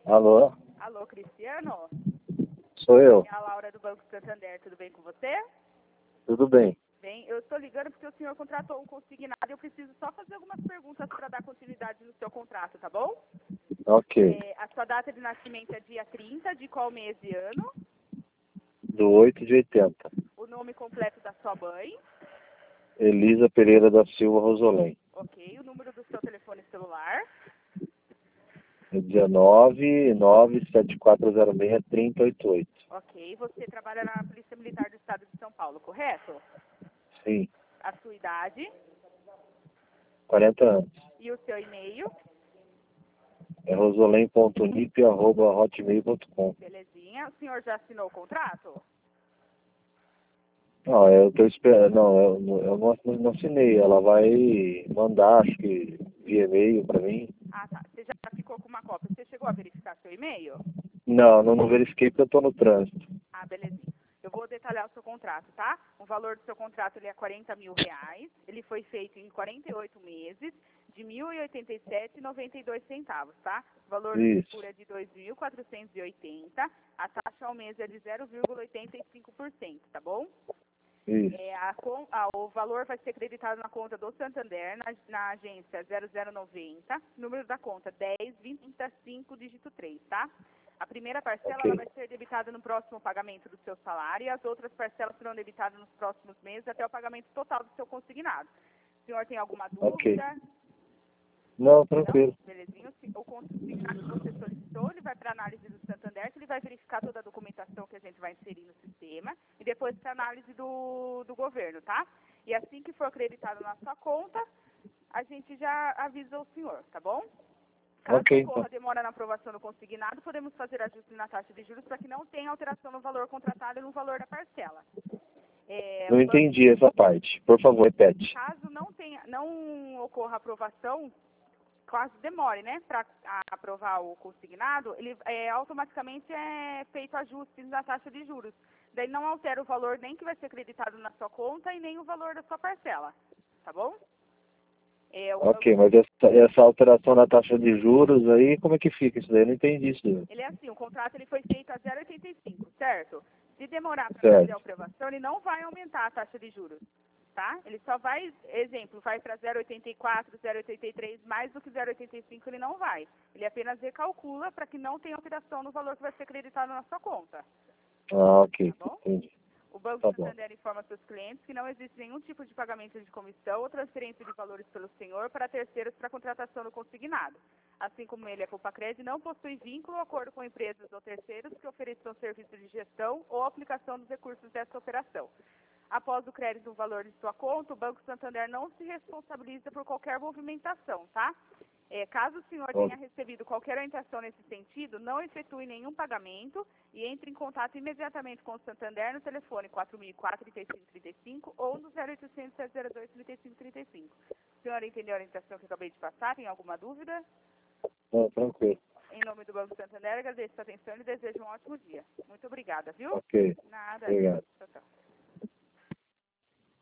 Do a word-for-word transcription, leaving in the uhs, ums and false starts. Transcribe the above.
Alô? Alô, Cristiano? Sou eu. É a Laura do Banco Santander, tudo bem com você? Tudo bem. Bem, eu estou ligando porque o senhor contratou um consignado e eu preciso só fazer algumas perguntas para dar continuidade no seu contrato, tá bom? Ok. É, a sua data de nascimento é dia trinta, de qual mês e ano? Do oito de oitenta. O nome completo da sua mãe? Elisa Pereira da Silva Rosolém. Ok. O número do seu telefone celular? dezenove, nove sete quatro zero seis, três zero oito oito. Ok. Você trabalha na Polícia Militar do Estado de São Paulo, correto? Sim. A sua idade? quarenta anos. E o seu e-mail? É rosolém ponto nip arroba hotmail ponto com. Belezinha. O senhor já assinou o contrato? Não, eu tô esperando. Não, eu, não- eu não, não assinei. Ela vai mandar, acho que via e-mail pra mim. Ah, tá. Você já ficou com uma cópia. Você chegou a verificar seu e-mail? Não, não, não verifiquei porque eu tô no trânsito. Ah, belezinha. Eu vou detalhar o seu contrato, tá? O valor do seu contrato ele é quarenta mil reais. Ele foi feito em quarenta e oito meses, de mil e oitenta e sete reais e noventa e dois centavos, tá? O valor do Isso. seguro é de dois mil quatrocentos e oitenta. A taxa ao mês é de zero vírgula oitenta e cinco por cento, tá bom? Isso. É, a, con- a, o valor vai ser creditado na conta do Santander, na, na agência zero zero noventa, número da conta dez vinte e cinco, dígito três, tá? A primeira parcela Ok. ela vai ser debitada no próximo pagamento do seu salário e as outras parcelas serão debitadas nos próximos meses até o pagamento total do seu consignado. O senhor tem alguma Ok. dúvida? Não, tranquilo. Belezinho. O consignado que você solicitou, ele vai para análise do Santander, que ele vai verificar toda a documentação que a gente vai inserir no sistema e depois para análise do, do governo, tá? E assim que for acreditado na sua conta, a gente já avisa o senhor, tá bom? Caso Ok, ocorra então. demora na aprovação do consignado, podemos fazer ajuste na taxa de juros para que não tenha alteração no valor contratado e no valor da parcela. É, Não o banco, entendi essa parte. Por favor, repete. caso não tenha, não ocorra aprovação, caso demore, né, para aprovar o consignado, ele é, automaticamente é feito ajustes na taxa de juros. Daí não altera o valor nem que vai ser creditado na sua conta e nem o valor da sua parcela, tá bom? É, o Ok, banco, mas essa, essa alteração na taxa de juros aí, como é que fica isso daí? Eu não entendi isso daí. ele é assim, o contrato ele foi feito a zero vírgula oitenta e cinco, certo? Se demorar para fazer a Certo. aprovação, ele não vai aumentar a taxa de juros, tá? Ele só vai, exemplo, vai para zero vírgula oitenta e quatro, zero vírgula oitenta e três, mais do que zero vírgula oitenta e cinco ele não vai. Ele apenas recalcula para que não tenha alteração no valor que vai ser creditado na sua conta, Ah, ok. tá bom? Entendi. O Banco Tá bom. Santander informa seus clientes que não existe nenhum tipo de pagamento de comissão ou transferência de valores pelo senhor para terceiros para contratação do consignado. Assim como ele, a Culpacred não possui vínculo ou acordo com empresas ou terceiros que ofereçam serviço de gestão ou aplicação dos recursos dessa operação. Após o crédito do valor de sua conta, o Banco Santander não se responsabiliza por qualquer movimentação, tá? É, caso o senhor Ó, tenha recebido qualquer orientação nesse sentido, não efetue nenhum pagamento e entre em contato imediatamente com o Santander no telefone quatro mil e quatro, trinta e cinco trinta e cinco ou no zero oitocentos, sete zero dois, trinta e cinco trinta e cinco. O senhor entendeu a orientação que eu acabei de passar? Tem alguma dúvida? Não, tranquilo. Em nome do Banco Santander, agradeço a atenção e desejo um ótimo dia. Muito obrigada, viu? Ok. Nada. Obrigado. Tchau, tchau.